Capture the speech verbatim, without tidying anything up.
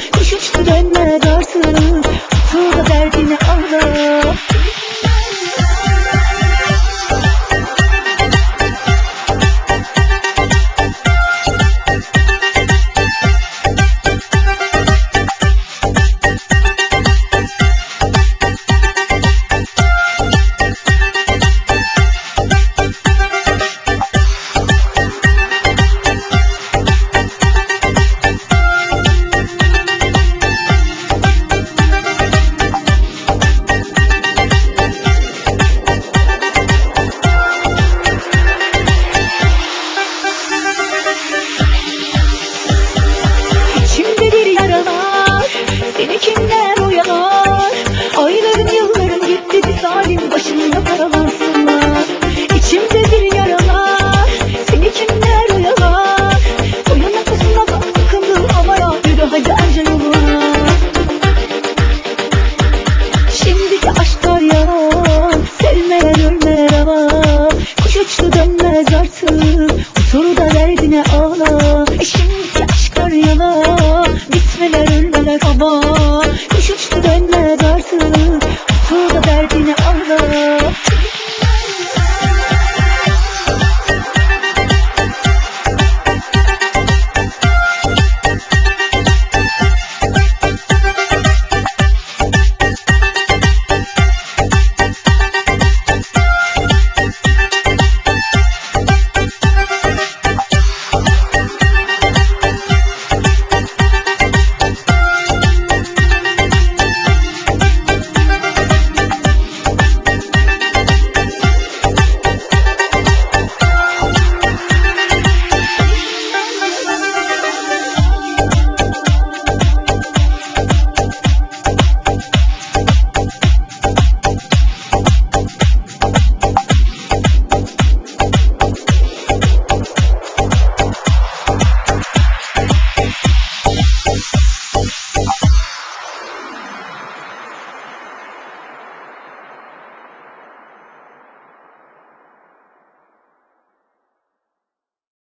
Kuş uçtu dönmez artık, otur da derdine ağla. Seni kimler oyalar? Ayların yılların gitti bir zalim, başında paralansınlar. İçimde bir yaralar, seni kimler oyalar? Uyanık pusuna bak, kındır havaya, yürü hadi anca yoluna. Şimdiki aşklar yalan, sevmeler ölmeler ama kuş uçtu dönmez artık, otur da derdine ağla. E şimdiki aşklar yalan, bitmeler ölmeler ama kuş uçtu dönmez artık,